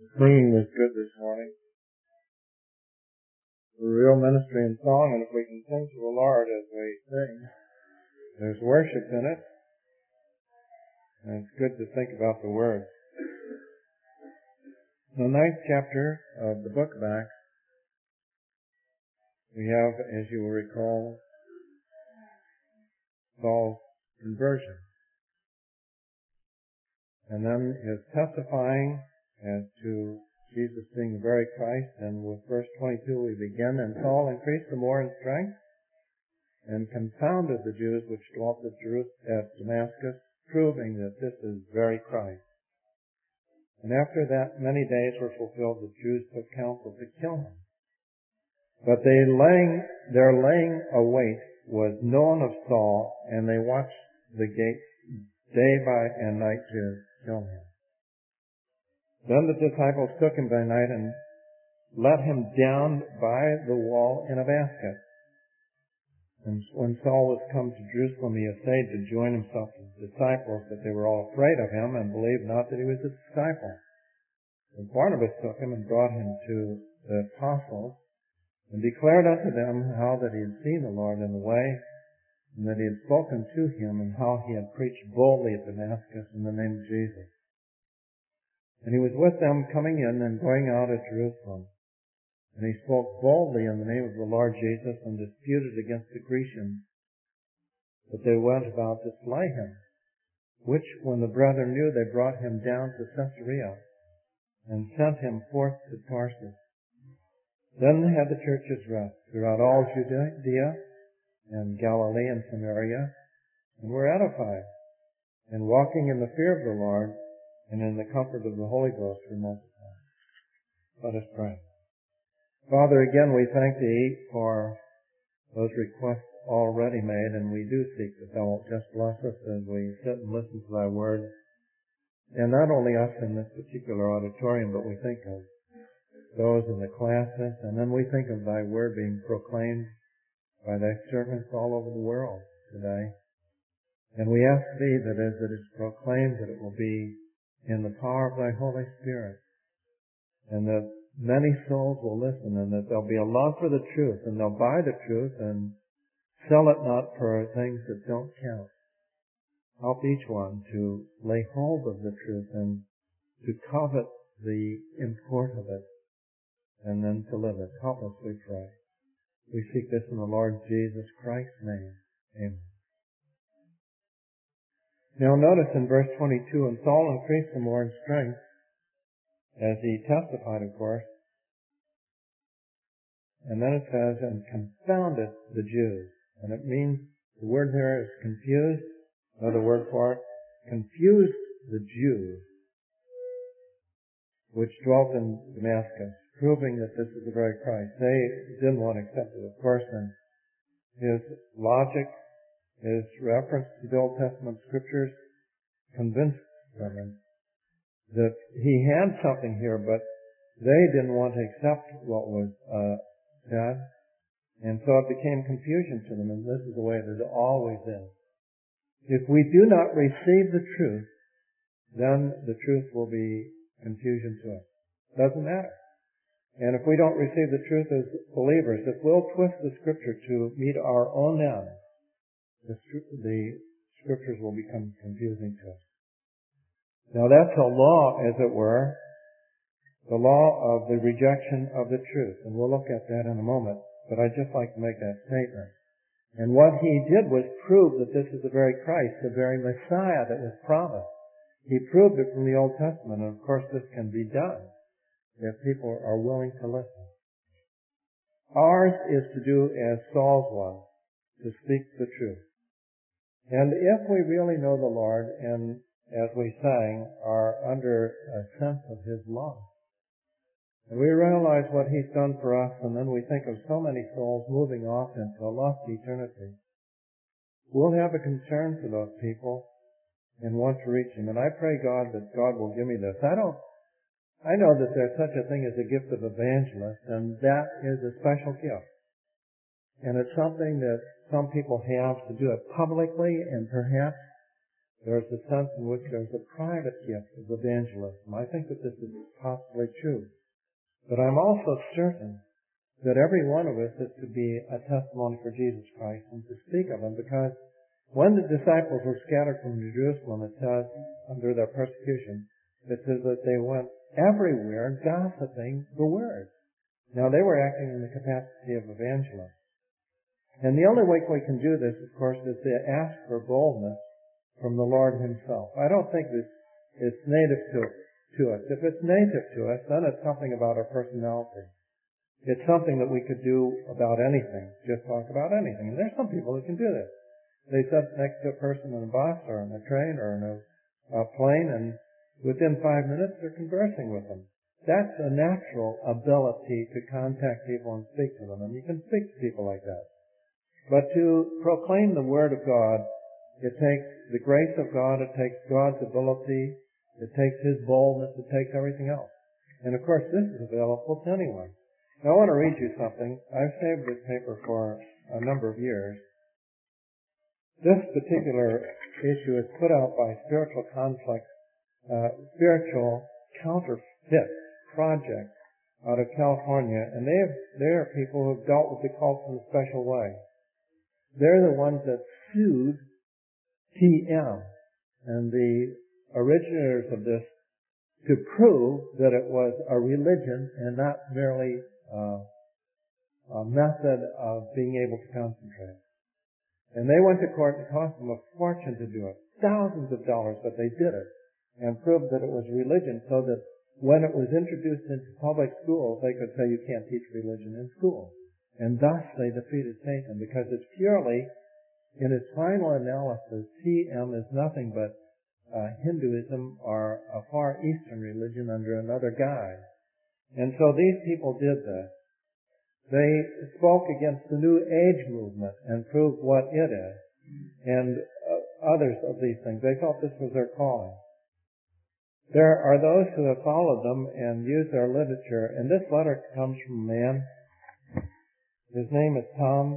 Singing was good this morning. A real ministry in song, and if we can sing to the Lord as we sing, there's worship in it, and it's good to think about the words. In the 9th chapter of the book of Acts, we have, as you will recall, Saul's conversion, and then his testifying as to Jesus being the very Christ. And with verse 22 we begin, "And Saul increased the more in strength, and confounded the Jews which dwelt at Damascus, proving that this is very Christ. And after that many days were fulfilled, the Jews took counsel to kill him. But their laying await was known of Saul, and they watched the gates day by and night to kill him. Then the disciples took him by night and let him down by the wall in a basket. And when Saul was come to Jerusalem, he essayed to join himself to the disciples, but they were all afraid of him and believed not that he was a disciple. And Barnabas took him and brought him to the apostles, and declared unto them how that he had seen the Lord in the way, and that he had spoken to him, and how he had preached boldly at Damascus in the name of Jesus. And he was with them coming in and going out at Jerusalem. And he spoke boldly in the name of the Lord Jesus, and disputed against the Grecians. But they went about to slay him, which when the brethren knew, they brought him down to Caesarea, and sent him forth to Tarsus. Then had the churches rest throughout all Judea and Galilee and Samaria, and were edified, and walking in the fear of the Lord, and in the comfort of the Holy Ghost were multiplied. Let us pray. Father, again we thank Thee for those requests already made, and we do seek that Thou wilt just bless us as we sit and listen to Thy Word. And not only us in this particular auditorium, but we think of those in the classes, and then we think of Thy Word being proclaimed by Thy servants all over the world today. And we ask Thee that as it is proclaimed, that it will be in the power of Thy Holy Spirit, and that many souls will listen, and that there'll be a love for the truth, and they'll buy the truth and sell it not for things that don't count. Help each one to lay hold of the truth and to covet the import of it, and then to live it. Help us, we pray. We seek this in the Lord Jesus Christ's name. Amen. Now notice in verse 22, "And Saul increased the more in strength," as he testified, of course. And then it says, "and confounded the Jews." And it means, the word there is confused. Another word for it, confused the Jews which dwelt in Damascus, proving that this is the very Christ. They didn't want to accept it, of course, and his logic, his reference to the Old Testament scriptures convinced them that he had something here, but they didn't want to accept what was said, and so it became confusion to them, and this is the way that it always is. If we do not receive the truth, then the truth will be confusion to us. Doesn't matter. And if we don't receive the truth as believers, if we'll twist the Scripture to meet our own ends, the Scriptures will become confusing to us. Now that's a law, as it were, the law of the rejection of the truth. And we'll look at that in a moment, but I'd just like to make that statement. And what he did was prove that this is the very Christ, the very Messiah that was promised. He proved it from the Old Testament, and of course this can be done if people are willing to listen. Ours is to do as Saul's was, to speak the truth. And if we really know the Lord, and as we sang, are under a sense of His love, and we realize what He's done for us, and then we think of so many souls moving off into a lost eternity, we'll have a concern for those people and want to reach them. And I pray God that God will give me this. I know that there's such a thing as a gift of evangelist, and that is a special gift. And it's something that some people have to do it publicly, and perhaps there's a sense in which there's a private gift of evangelism. I think that this is possibly true. But I'm also certain that every one of us is to be a testimony for Jesus Christ and to speak of Him, because when the disciples were scattered from Jerusalem, it says, under their persecution, it says that they went everywhere gossiping the word. Now they were acting in the capacity of evangelists. And the only way we can do this, of course, is to ask for boldness from the Lord Himself. I don't think that it's native to us. If it's native to us, then it's something about our personality. It's something that we could do about anything, just talk about anything. And there's some people who can do this. They sit next to a person in a bus or in a train or in a plane, and within 5 minutes they're conversing with them. That's a natural ability to contact people and speak to them, and you can speak to people like that. But to proclaim the Word of God, it takes the grace of God, it takes God's ability, it takes His boldness, it takes everything else. And of course this is available to anyone. Now I want to read you something. I've saved this paper for a number of years. This particular issue is put out by Spiritual Counterfeit Project out of California, and they are people who have dealt with the cults in a special way. They're the ones that sued TM and the originators of this to prove that it was a religion and not merely a method of being able to concentrate. And they went to court, and it cost them a fortune to do it. Thousands of dollars, but they did it. And proved that it was religion, so that when it was introduced into public schools, they could say you can't teach religion in school. And thus they defeated Satan, because it's purely, in its final analysis, TM is nothing but Hinduism or a Far Eastern religion under another guise. And so these people did this. They spoke against the New Age movement and proved what it is, and others of these things. They felt this was their calling. There are those who have followed them and used their literature, and this letter comes from a man. His name is Tom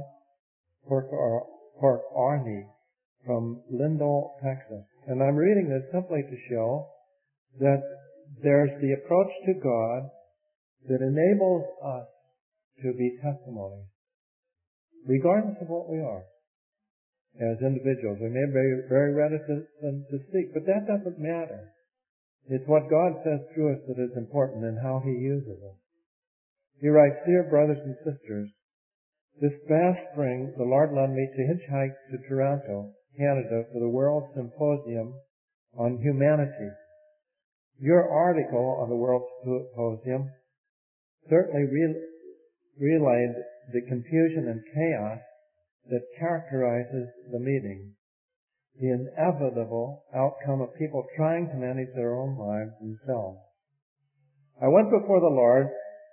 Porcarni from Lindell, Texas. And I'm reading this simply to show that there's the approach to God that enables us to be testimonies, regardless of what we are as individuals. We may be very reticent to speak, but that doesn't matter. It's what God says through us that is important and how He uses us. He writes, "Dear brothers and sisters, this past spring the Lord led me to hitchhike to Toronto, Canada for the World Symposium on Humanity. Your article on the World Symposium certainly relayed the confusion and chaos that characterizes the meeting, the inevitable outcome of people trying to manage their own lives themselves. I went before the Lord,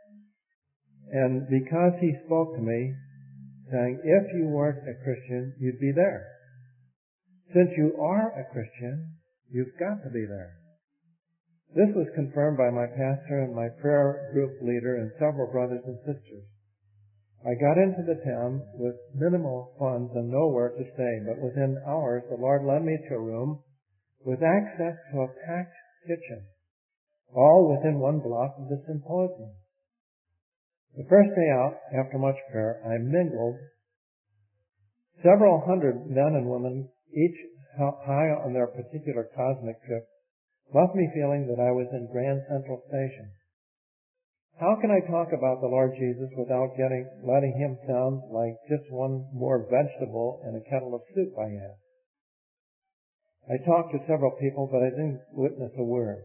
and because He spoke to me, saying, if you weren't a Christian, you'd be there. Since you are a Christian, you've got to be there. This was confirmed by my pastor and my prayer group leader and several brothers and sisters. I got into the town with minimal funds and nowhere to stay, but within hours the Lord led me to a room with access to a packed kitchen, all within 1 block of the symposium. The first day out, after much prayer, I mingled. Several hundred men and women, each high on their particular cosmic trip, left me feeling that I was in Grand Central Station. How can I talk about the Lord Jesus without letting Him sound like just one more vegetable in a kettle of soup I have? I talked to several people, but I didn't witness a word.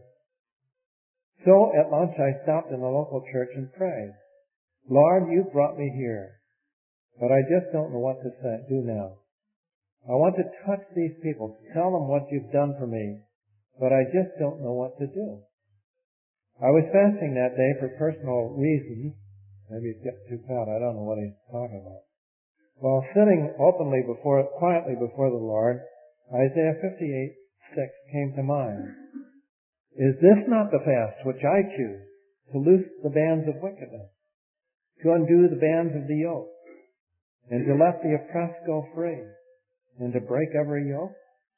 So at lunch I stopped in a local church and prayed. Lord, you've brought me here, but I just don't know what to do now. I want to touch these people, to tell them what you've done for me, but I just don't know what to do. I was fasting that day for personal reasons. Maybe he's getting too fat. I don't know what he's talking about. While sitting quietly before the Lord, Isaiah 58:6 came to mind. Is this not the fast which I choose, to loose the bands of wickedness, to undo the bands of the yoke, and to let the oppressed go free, and to break every yoke?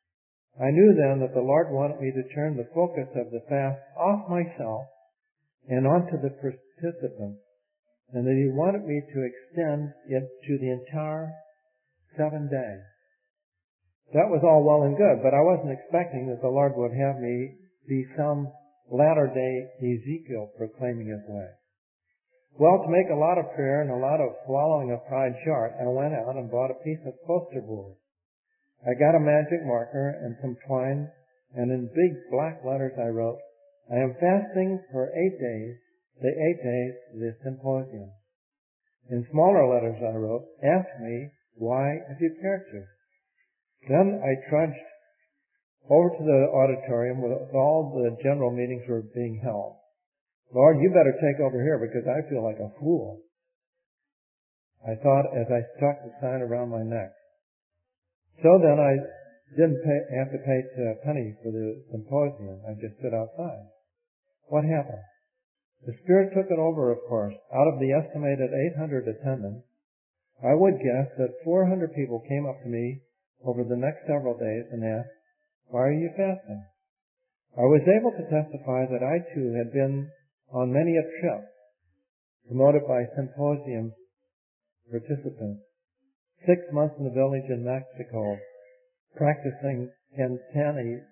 I knew then that the Lord wanted me to turn the focus of the fast off myself and onto the participants, and that He wanted me to extend it to the entire 7 days. That was all well and good, but I wasn't expecting that the Lord would have me be some latter-day Ezekiel proclaiming His way. Well, to make a lot of prayer and a lot of swallowing of pride short, I went out and bought a piece of poster board. I got a magic marker and some twine, and in big black letters I wrote, I am fasting for 8 days, the 8 days of the symposium. In smaller letters I wrote, ask me why if you care to. Then I trudged over to the auditorium where all the general meetings were being held. Lord, you better take over here because I feel like a fool, I thought as I stuck the sign around my neck. So then I didn't have to pay a penny for the symposium. I just stood outside. What happened? The Spirit took it over, of course. Out of the estimated 800 attendants, I would guess that 400 people came up to me over the next several days and asked, why are you fasting? I was able to testify that I too had been on many a trip promoted by symposium participants. 6 months in a village in Mexico practicing Cantanides,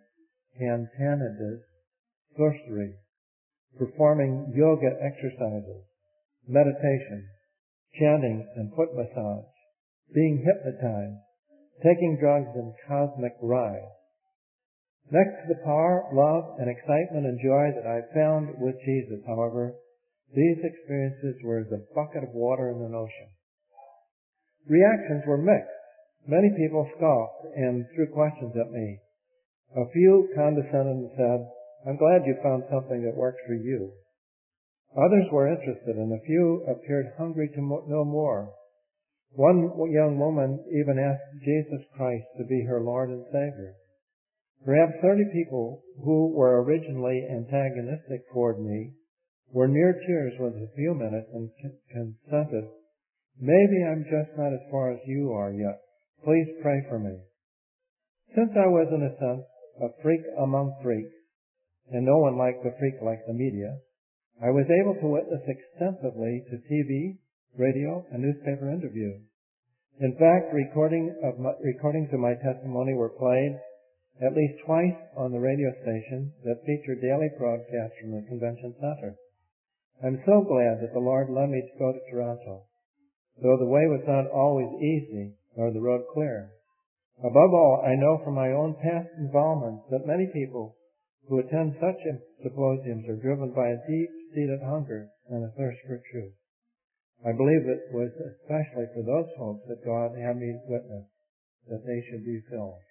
sorcery, performing yoga exercises, meditation, chanting and foot massage, being hypnotized, taking drugs and cosmic rides. Next to the power, love, and excitement and joy that I found with Jesus, however, these experiences were as a bucket of water in an ocean. Reactions were mixed. Many people scoffed and threw questions at me. A few condescended and said, I'm glad you found something that works for you. Others were interested, and a few appeared hungry to know more. One young woman even asked Jesus Christ to be her Lord and Savior. Perhaps 30 people who were originally antagonistic toward me were near tears within a few minutes and consented, maybe I'm just not as far as you are yet. Please pray for me. Since I was, in a sense, a freak among freaks, and no one liked a freak like the media, I was able to witness extensively to TV, radio, and newspaper interviews. In fact, recordings of my testimony were played at least twice on the radio station that featured daily broadcasts from the convention center. I'm so glad that the Lord led me to go to Toronto, though the way was not always easy nor the road clear. Above all, I know from my own past involvement that many people who attend such symposiums are driven by a deep-seated hunger and a thirst for truth. I believe it was especially for those folks that God had me witness that they should be filled.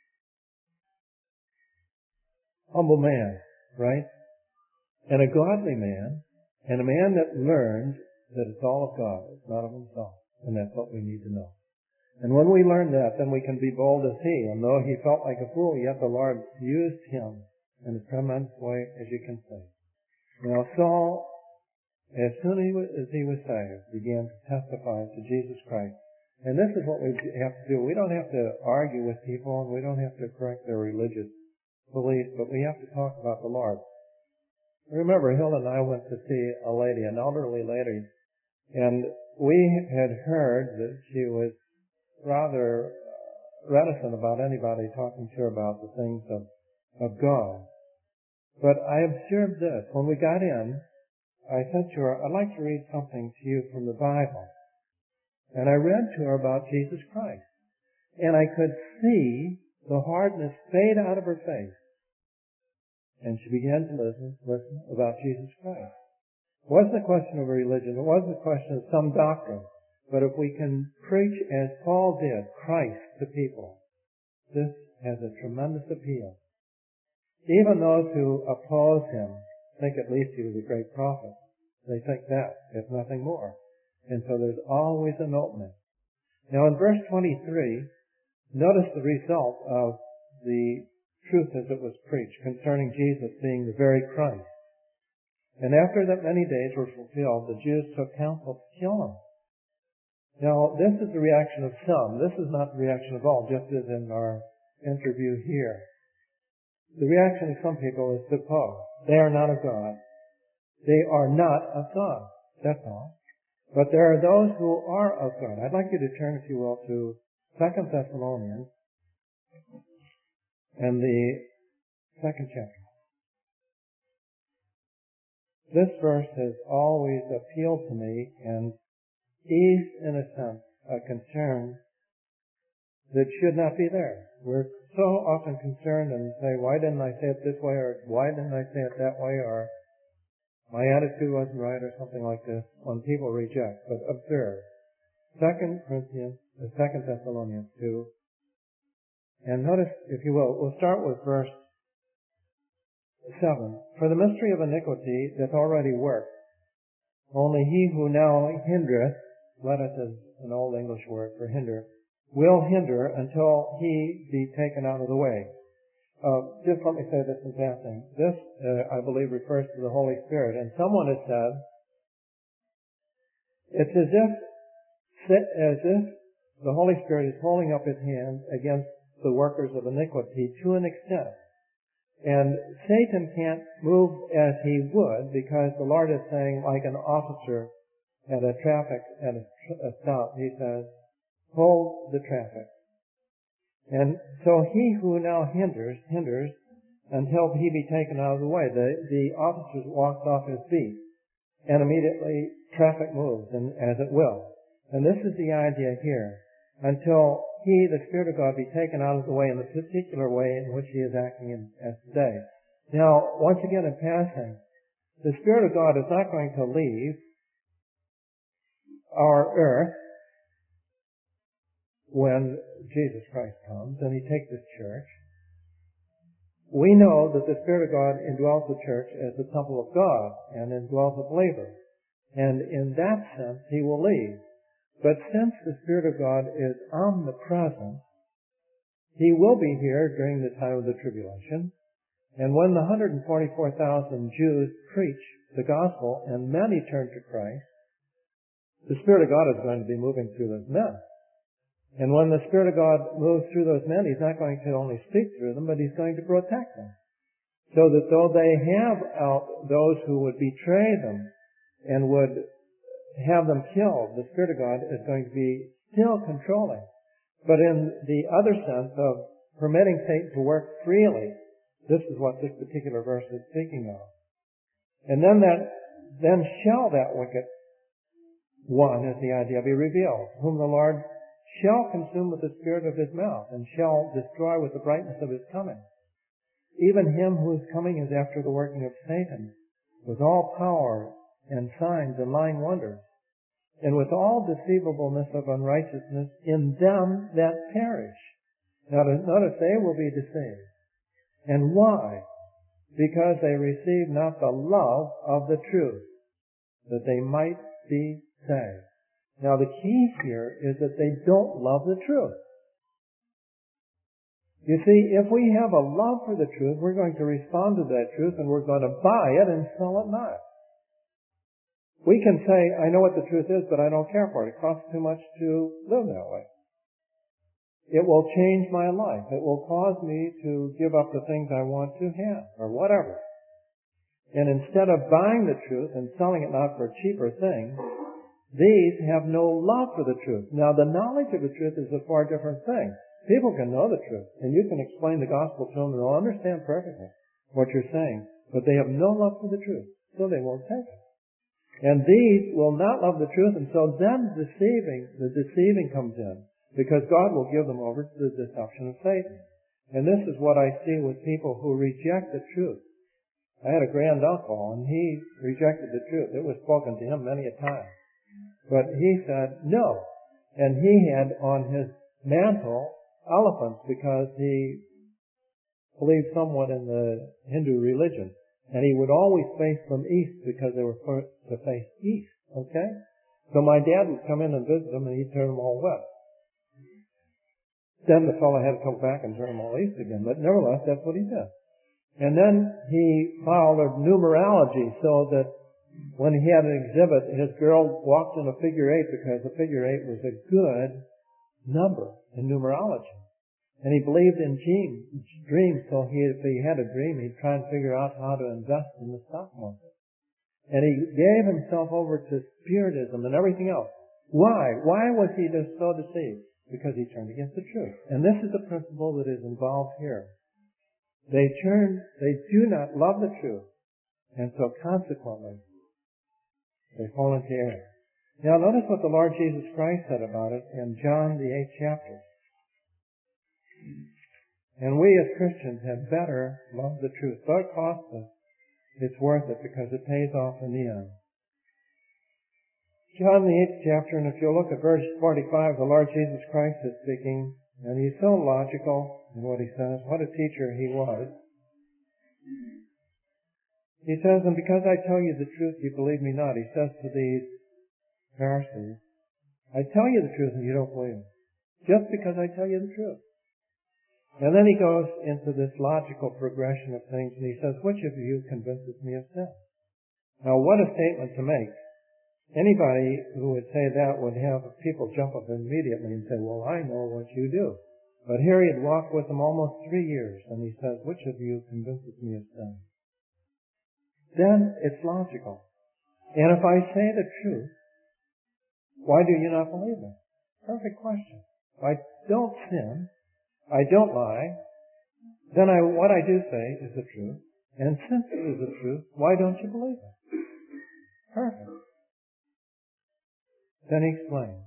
Humble man, right? And a godly man, and a man that learned that it's all of God, it's not of himself. And that's what we need to know. And when we learn that, then we can be bold as he. And though he felt like a fool, yet the Lord used him in a tremendous way, as you can see. Now Saul, as soon as he was saved, began to testify to Jesus Christ. And this is what we have to do. We don't have to argue with people, and we don't have to correct their religious beliefs, but we have to talk about the Lord. Remember, Hilda and I went to see a lady, an elderly lady, and we had heard that she was rather reticent about anybody talking to her about the things of God. But I observed this. When we got in, I said to her, I'd like to read something to you from the Bible. And I read to her about Jesus Christ. And I could see the hardness fade out of her face. And she began to listen about Jesus Christ. It wasn't a question of a religion. It wasn't a question of some doctrine. But if we can preach as Paul did, Christ to people, this has a tremendous appeal. Even those who oppose him think at least he was a great prophet. They think that, if nothing more. And so there's always an opening. Now in verse 23, notice the result of the truth as it was preached concerning Jesus being the very Christ. And after that many days were fulfilled, the Jews took counsel to kill him. Now, this is the reaction of some. This is not the reaction of all, just as in our interview here. the reaction of some people is to pause. They are not of God. They are not of God. That's all. But there are those who are of God. I'd like you to turn, if you will, to 2 Thessalonians and the 2nd chapter. This verse has always appealed to me and eased, in a sense, a concern that should not be there. We're so often concerned and say, why didn't I say it this way, or why didn't I say it that way, or my attitude wasn't right, or something like this, when people reject. But observe, 2 Thessalonians 2, and notice, if you will, we'll start with verse 7. For the mystery of iniquity doth already work. Only he who now hindereth, letteth is an old English word for hinder, will hinder until he be taken out of the way. Just let me say this in passing. This, I believe, refers to the Holy Spirit. And someone has said, it's as if the Holy Spirit is holding up his hand against the workers of iniquity to an extent. And Satan can't move as he would, because the Lord is saying, like an officer at a stop, he says, hold the traffic. And so he who now hinders until he be taken out of the way. The officer walks off his feet, and immediately traffic moves, and as it will. And this is the idea here. Until he, the Spirit of God, be taken out of the way in the particular way in which he is acting as today. Now, once again in passing, the Spirit of God is not going to leave our earth when Jesus Christ comes and he takes his church. We know that the Spirit of God indwells the church as the temple of God and indwells a believer. And in that sense, he will leave. But since the Spirit of God is omnipresent, he will be here during the time of the tribulation. And when the 144,000 Jews preach the gospel and many turn to Christ, the Spirit of God is going to be moving through those men. And when the Spirit of God moves through those men, he's not going to only speak through them, but he's going to protect them. So that though they have out those who would betray them and would have them killed, the Spirit of God is going to be still controlling. But in the other sense of permitting Satan to work freely, this is what this particular verse is speaking of. And then shall that wicked one, is the idea, be revealed, whom the Lord shall consume with the spirit of his mouth, and shall destroy with the brightness of his coming. Even him whose coming is after the working of Satan, with all power and signs and lying wonders, and with all deceivableness of unrighteousness in them that perish. Now notice, they will be deceived. And why? Because they receive not the love of the truth, that they might be saved. Now the key here is that they don't love the truth. You see, if we have a love for the truth, we're going to respond to that truth and we're going to buy it and sell it not. We can say, I know what the truth is, but I don't care for it. It costs too much to live that way. It will change my life. It will cause me to give up the things I want to have, or whatever. And instead of buying the truth and selling it not for a cheaper thing, these have no love for the truth. Now, the knowledge of the truth is a far different thing. People can know the truth, and you can explain the gospel to them, and they'll understand perfectly what you're saying, but they have no love for the truth, so they won't take it. And these will not love the truth, and so then the deceiving comes in, because God will give them over to the deception of Satan. And this is what I see with people who reject the truth. I had a grand uncle, and he rejected the truth. It was spoken to him many a time. But he said no. And he had on his mantle elephants because he believed somewhat in the Hindu religion. And he would always face them east because they were to face east. Okay? So my dad would come in and visit them and he'd turn them all west. Then the fellow had to come back and turn them all east again. But nevertheless, that's what he did. And then he followed numerology so that when he had an exhibit, his girl walked in a figure 8 because the figure 8 was a good number in numerology. And he believed in dreams, so if he had a dream, he'd try and figure out how to invest in the stock market. And he gave himself over to spiritism and everything else. Why? Why was he just so deceived? Because he turned against the truth. And this is the principle that is involved here. They do not love the truth. And so consequently, they fall into error. Now notice what the Lord Jesus Christ said about it in John the 8th chapter. And we as Christians had better love the truth. Though it costs us, it's worth it because it pays off in the end. John the 8th chapter, and if you'll look at verse 45, the Lord Jesus Christ is speaking, and he's so logical in what he says. What a teacher he was. He says, and because I tell you the truth, you believe me not. He says to these Pharisees, I tell you the truth and you don't believe me. Just because I tell you the truth. And then he goes into this logical progression of things, and he says, which of you convinces me of sin? Now, what a statement to make. Anybody who would say that would have people jump up immediately and say, well, I know what you do. But here he had walked with them almost 3 years, and he says, which of you convinces me of sin? Then it's logical. And if I say the truth, why do you not believe me? Perfect question. If I don't sin, I don't lie, then what I do say is the truth. And since it is the truth, why don't you believe it? Perfect. Then he explains.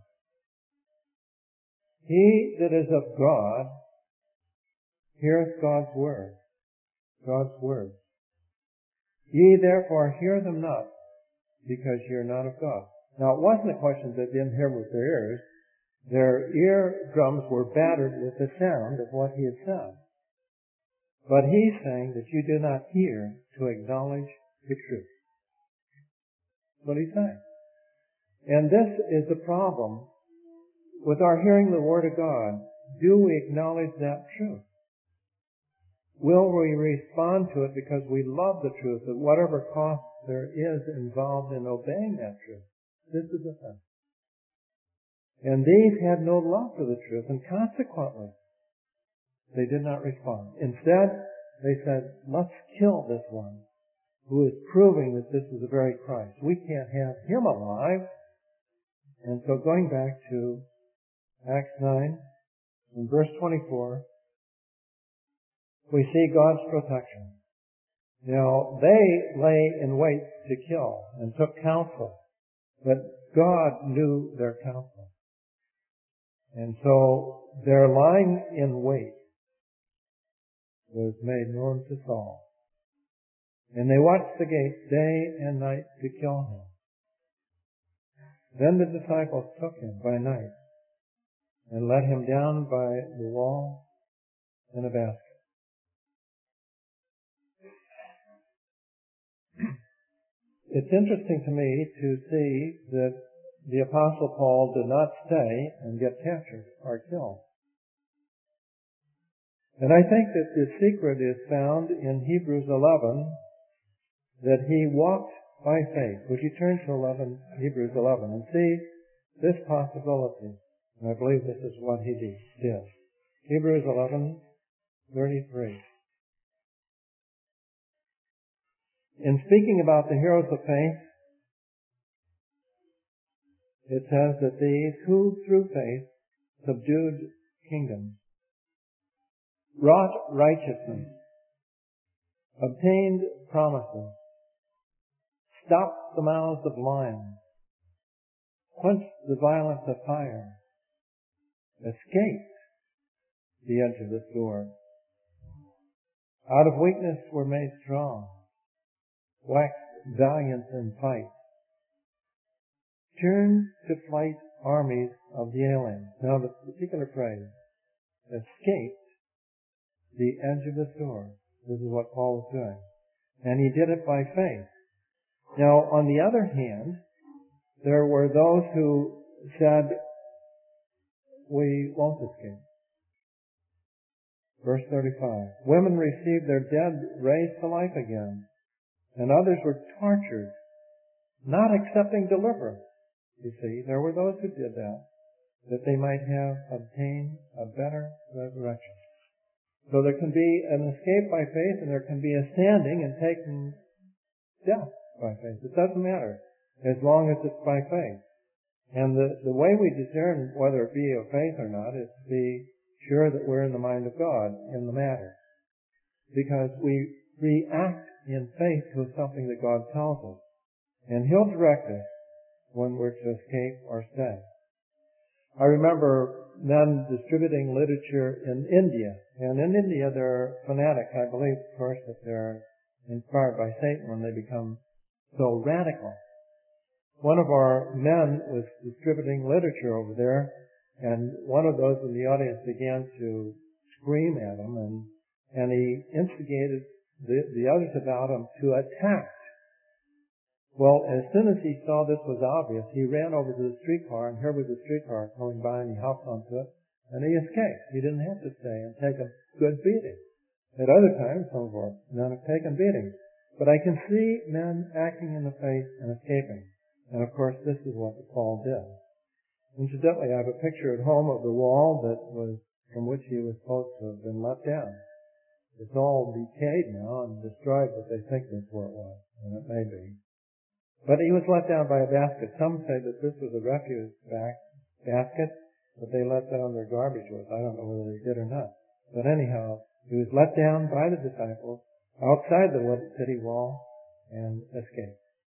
He that is of God heareth God's word. God's word. Ye therefore hear them not, because ye are not of God. Now it wasn't a question that they didn't hear with their ears. Their eardrums were battered with the sound of what he had said. But he's saying that you do not hear to acknowledge the truth. That's what he's saying. And this is the problem with our hearing the Word of God. Do we acknowledge that truth? Will we respond to it because we love the truth at whatever cost there is involved in obeying that truth? This is the thing. And these had no love for the truth, and consequently, they did not respond. Instead, they said, let's kill this one who is proving that this is the very Christ. We can't have him alive. And so going back to Acts 9, in verse 24, we see God's protection. Now, they lay in wait to kill and took counsel, but God knew their counsel. And so their lying in wait was made known to Saul. And they watched the gate day and night to kill him. Then the disciples took him by night and let him down by the wall in a basket. It's interesting to me to see that the Apostle Paul did not stay and get captured or killed. And I think that the secret is found in Hebrews 11, that he walked by faith. Would you turn to Hebrews 11 and see this possibility? And I believe this is what he did. Hebrews 11:33. In speaking about the heroes of faith, it says that these who through faith subdued kingdoms, wrought righteousness, obtained promises, stopped the mouths of lions, quenched the violence of fire, escaped the edge of the sword, out of weakness were made strong, waxed valiant in fight, turned to flight armies of the aliens. Now the particular phrase, escaped the edge of the sword. This is what Paul was doing. And he did it by faith. Now, on the other hand, there were those who said, we won't escape. Verse 35. Women received their dead raised to life again, and others were tortured, not accepting deliverance. You see, there were those who did that they might have obtained a better resurrection. So there can be an escape by faith, and there can be a standing and taking death by faith. It doesn't matter, as long as it's by faith. And the way we discern whether it be of faith or not is to be sure that we're in the mind of God in the matter. Because we react in faith to something that God tells us. And He'll direct us when we're to escape or stay. I remember men distributing literature in India. And in India there are fanatics. I believe, of course, that they're inspired by Satan when they become so radical. One of our men was distributing literature over there, and one of those in the audience began to scream at him, and he instigated the others about him to attack. Well, as soon as he saw this was obvious, he ran over to the streetcar, and here was the streetcar going by, and he hopped onto it, and he escaped. He didn't have to stay and take a good beating. At other times, some of our men have taken beatings. But I can see men acting in the faith and escaping. And of course, this is what Paul did. Incidentally, I have a picture at home of the wall from which he was supposed to have been let down. It's all decayed now and destroyed, but they think that's where it was, and it may be. But he was let down by a basket. Some say that this was a refuse basket that they let down their garbage with. I don't know whether they did or not. But anyhow, he was let down by the disciples outside the city wall and escaped.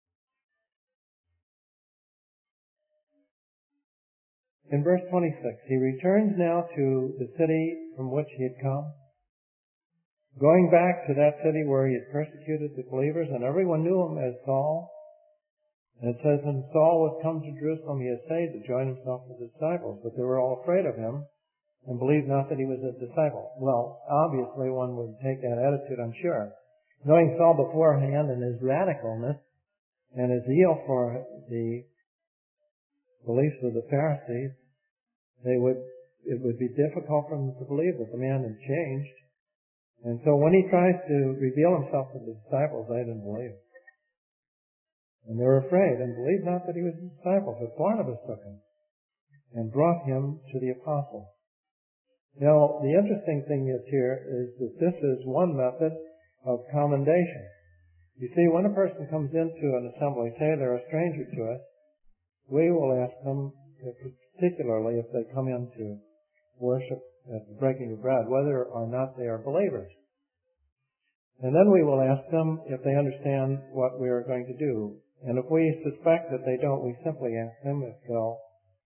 In verse 26, he returns now to the city from which he had come, going back to that city where he had persecuted the believers, and everyone knew him as Saul. And it says, when Saul was come to Jerusalem, he essayed to join himself with the disciples, but they were all afraid of him and believed not that he was a disciple. Well, obviously one would take that attitude, I'm sure. Knowing Saul beforehand and his radicalness and his zeal for the beliefs of the Pharisees, it would be difficult for them to believe that the man had changed. And so when he tries to reveal himself to the disciples, they didn't believe. And they were afraid and believed not that he was a disciple. But Barnabas took him and brought him to the apostles. Now, the interesting thing is here is that this is one method of commendation. You see, when a person comes into an assembly, say they're a stranger to us, we will ask them, particularly if they come in to worship at the breaking of bread, whether or not they are believers. And then we will ask them if they understand what we are going to do. And if we suspect that they don't, we simply ask them if they'll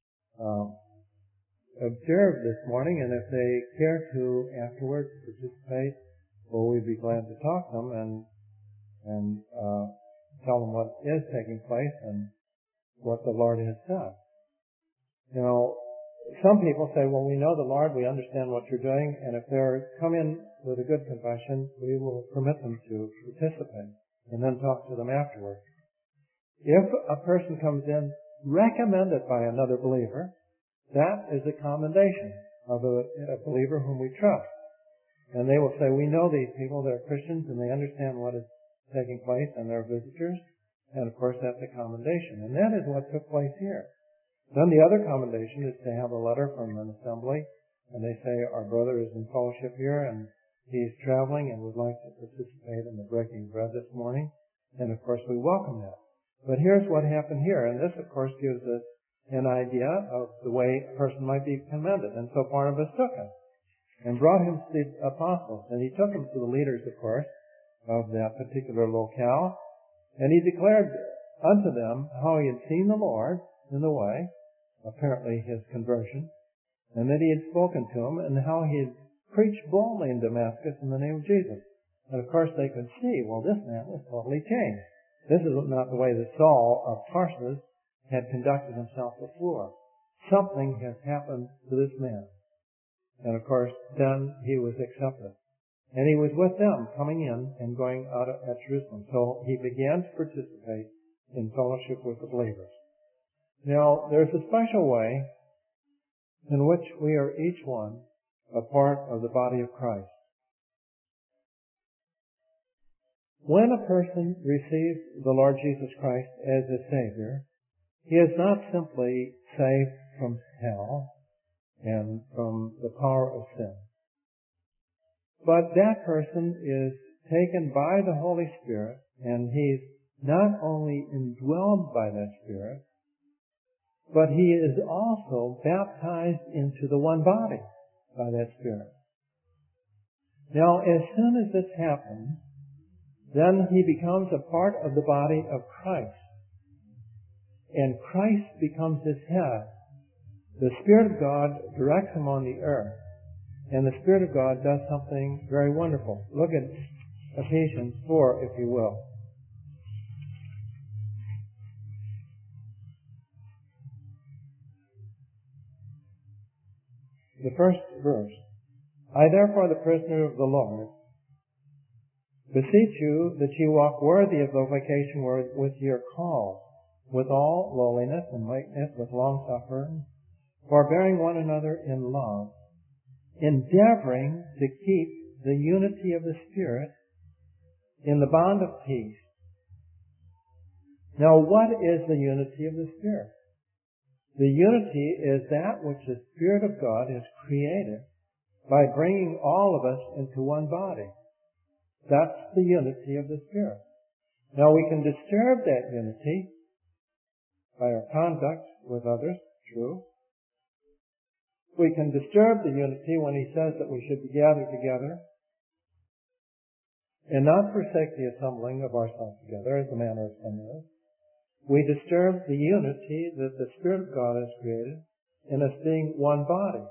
observe this morning, and if they care to afterwards participate, well, we'd be glad to talk to them and tell them what is taking place and what the Lord has said. You know, some people say, well, we know the Lord, we understand what you're doing, and if they're come in with a good confession, we will permit them to participate and then talk to them afterwards. If a person comes in recommended by another believer, that is a commendation of a believer whom we trust. And they will say, we know these people, they're Christians, and they understand what is taking place, and they're visitors. And of course, that's a commendation. And that is what took place here. Then the other commendation is to have a letter from an assembly, and they say, our brother is in fellowship here, and he's traveling and would like to participate in the breaking of bread this morning. And of course, we welcome that. But here's what happened here, and this of course gives us an idea of the way a person might be commended. And so Barnabas took him and brought him to the apostles, and he took him to the leaders, of course, of that particular locale, and he declared unto them how he had seen the Lord in the way, apparently his conversion, and that he had spoken to him, and how he had preached boldly in Damascus in the name of Jesus. And of course they could see, well, this man was totally changed. This is not the way that Saul of Tarsus had conducted himself before. Something has happened to this man. And of course, then he was accepted. And he was with them, coming in and going out at Jerusalem. So he began to participate in fellowship with the believers. Now, there's a special way in which we are each one a part of the body of Christ. When a person receives the Lord Jesus Christ as his Savior, he is not simply saved from hell and from the power of sin. But that person is taken by the Holy Spirit, and he's not only indwelled by that Spirit, but he is also baptized into the one body by that Spirit. Now, as soon as this happens, then he becomes a part of the body of Christ. And Christ becomes his head. The Spirit of God directs him on the earth. And the Spirit of God does something very wonderful. Look at Ephesians 4, if you will. The first verse. I therefore, the prisoner of the Lord, beseech you that ye walk worthy of the vocation with your call, with all lowliness and meekness, with long suffering, forbearing one another in love, endeavoring to keep the unity of the Spirit in the bond of peace. Now, what is the unity of the Spirit? The unity is that which the Spirit of God has created by bringing all of us into one body. That's the unity of the Spirit. Now, we can disturb that unity by our conduct with others, true. We can disturb the unity when he says that we should be gathered together and not forsake the assembling of ourselves together, as the manner of some is. We disturb the unity that the Spirit of God has created in us being one body.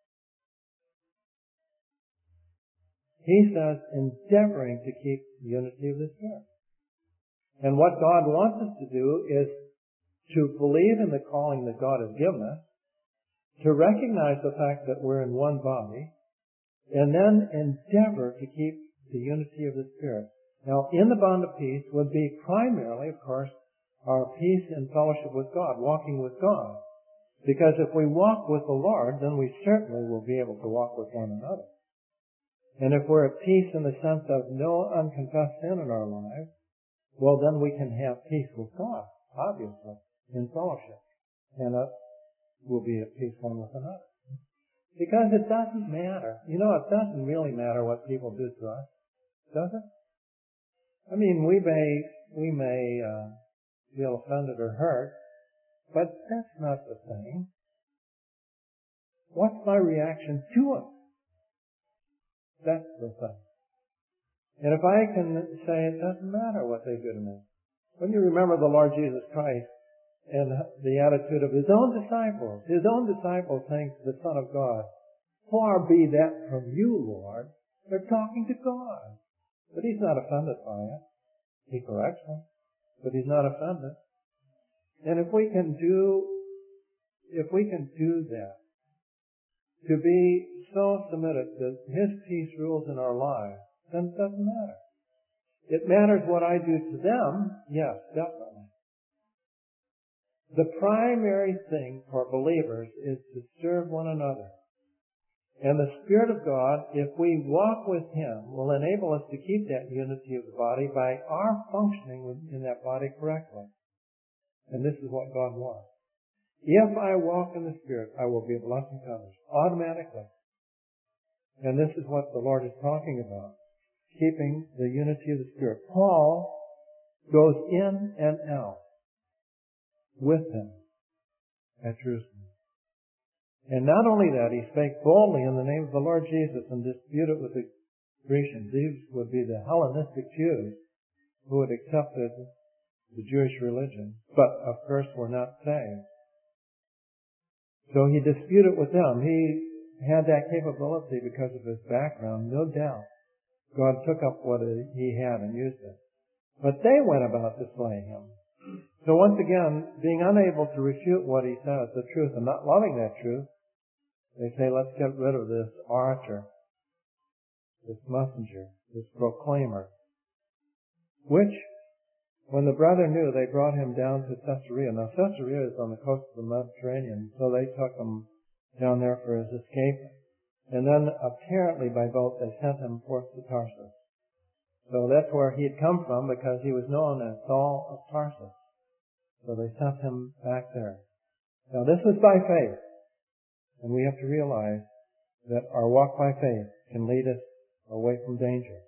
He says, endeavoring to keep the unity of the Spirit. And what God wants us to do is to believe in the calling that God has given us, to recognize the fact that we're in one body, and then endeavor to keep the unity of the Spirit. Now, in the bond of peace would be primarily, of course, our peace and fellowship with God, walking with God. Because if we walk with the Lord, then we certainly will be able to walk with one another. And if we're at peace in the sense of no unconfessed sin in our lives, well, then we can have peace with God, obviously, in fellowship. And we'll be at peace one with another. Because it doesn't matter. You know, it doesn't really matter what people do to us, does it? I mean, we may feel offended or hurt, but that's not the thing. What's my reaction to it? That's the thing. And if I can say it doesn't matter what they do to me. When you remember the Lord Jesus Christ and the attitude of his own disciples saying to the Son of God, far be that from you, Lord. They're talking to God. But he's not offended by it. He corrects them, but he's not offended. And if we can do that, to be so submitted that his peace rules in our lives, then it doesn't matter. It matters what I do to them, yes, definitely. The primary thing for believers is to serve one another. And the Spirit of God, if we walk with him, will enable us to keep that unity of the body by our functioning in that body correctly. And this is what God wants. If I walk in the Spirit, I will be a blessing to others, automatically. And this is what the Lord is talking about, keeping the unity of the Spirit. Paul goes in and out with them at Jerusalem. And not only that, he spake boldly in the name of the Lord Jesus and disputed with the Grecians. These would be the Hellenistic Jews who had accepted the Jewish religion, but of course were not saved. So he disputed with them. He had that capability because of his background, no doubt. God took up what he had and used it. But they went about to slay him. So once again, being unable to refute what he says, the truth, and not loving that truth, they say, let's get rid of this orator, this messenger, this proclaimer. Which, when the brethren knew, they brought him down to Caesarea. Now, Caesarea is on the coast of the Mediterranean, so they took him down there for his escape. And then, apparently by boat, they sent him forth to Tarsus. So that's where he had come from, because he was known as Saul of Tarsus. So they sent him back there. Now, this was by faith. And we have to realize that our walk by faith can lead us away from danger.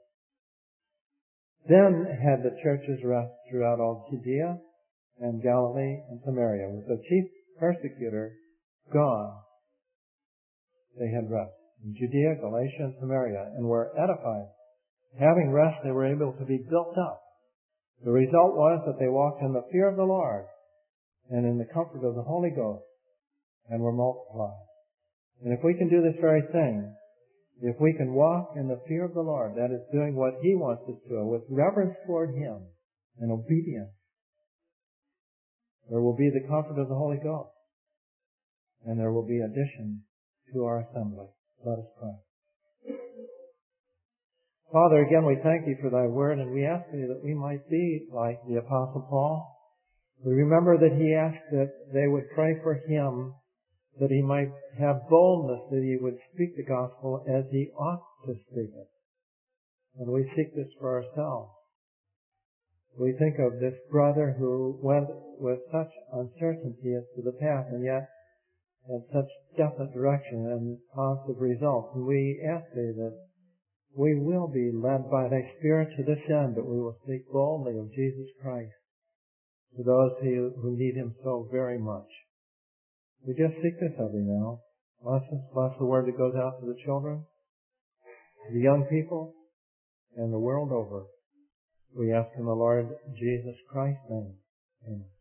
Then had the churches rest throughout all Judea and Galilee and Samaria. With the chief persecutor gone, they had rest. In Judea, Galatia, and Samaria, and were edified. Having rest, they were able to be built up. The result was that they walked in the fear of the Lord and in the comfort of the Holy Ghost and were multiplied. And if we can do this very thing, if we can walk in the fear of the Lord, that is doing what He wants us to, with reverence toward Him and obedience, there will be the comfort of the Holy Ghost, and there will be addition to our assembly. Let us pray. Father, again we thank Thee for Thy Word, and we ask Thee that we might be like the Apostle Paul. We remember that he asked that they would pray for him, that he might have boldness, that he would speak the gospel as he ought to speak it. And we seek this for ourselves. We think of this brother who went with such uncertainty as to the path, and yet had such definite direction and positive results. And we ask Thee that we will be led by Thy Spirit to this end, that we will speak boldly of Jesus Christ to those who need Him so very much. We just seek this of Thee now. Bless us, bless the word that goes out to the children, the young people, and the world over. We ask in the Lord Jesus Christ's name. Amen.